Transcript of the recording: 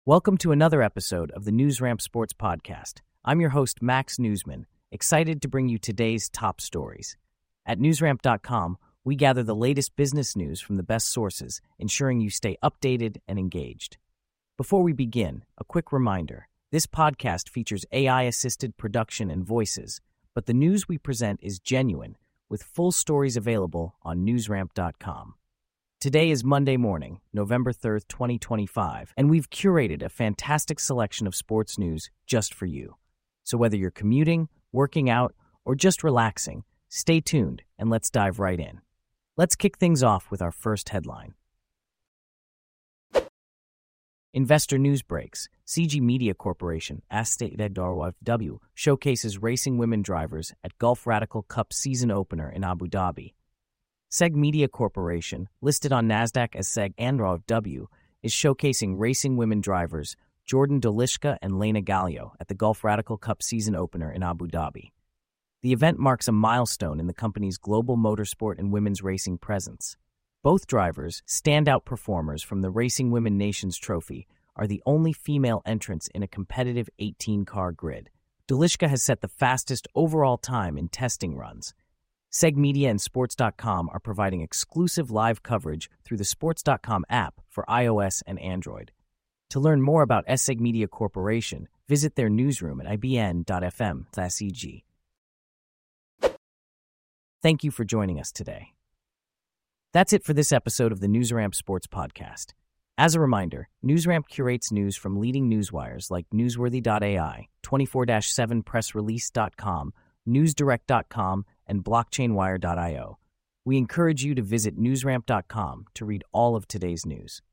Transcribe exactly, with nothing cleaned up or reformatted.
Welcome to another episode of the NewsRamp Sports Podcast. I'm your host, Max Newsman, excited to bring you today's top stories. At newsramp dot com, we gather the latest business news from the best sources, ensuring you stay updated and engaged. Before we begin, a quick reminder. This podcast features A I-assisted production and voices, but the news we present is genuine, with full stories available on newsramp dot com. Today is Monday morning, November third, twenty twenty-five, and we've curated a fantastic selection of sports news just for you. So whether you're commuting, working out, or just relaxing, stay tuned and let's dive right in. Let's kick things off with our first headline. Investor news breaks. C G Media Corporation, W, showcases racing women drivers at Gulf Radical Cup season opener in Abu Dhabi. S E G Media Corporation, listed on NASDAQ as S E G A N R O W, is showcasing racing women drivers Jordan Dolishka and Lena Gallio at the Gulf Radical Cup season opener in Abu Dhabi. The event marks a milestone in the company's global motorsport and women's racing presence. Both drivers, standout performers from the Racing Women Nations Trophy, are the only female entrants in a competitive eighteen-car grid. Dolishka has set the fastest overall time in testing runs. S E G Media and Sports dot com are providing exclusive live coverage through the Sports dot com app for iOS and Android. To learn more about S E G Media Corporation, visit their newsroom at I B N dot F M slash C G. Thank you for joining us today. That's it for this episode of the NewsRamp Sports Podcast. As a reminder, NewsRamp curates news from leading newswires like newsworthy dot A I, twenty-four seven press release dot com, newsdirect dot com, and blockchain wire dot I O. We encourage you to visit newsramp dot com to read all of today's news.